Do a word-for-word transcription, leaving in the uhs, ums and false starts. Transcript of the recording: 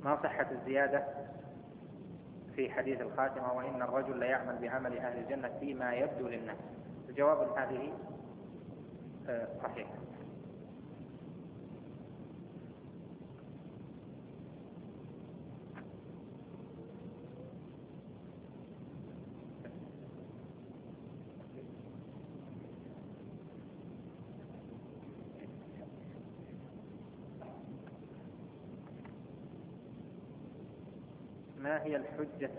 ما صحة الزيادة في حديث الخاتمة وإن الرجل لا يعمل بعمل أهل الجنة فيما يبدو للناس؟ الجواب هذه صحيح. ما هي الحجة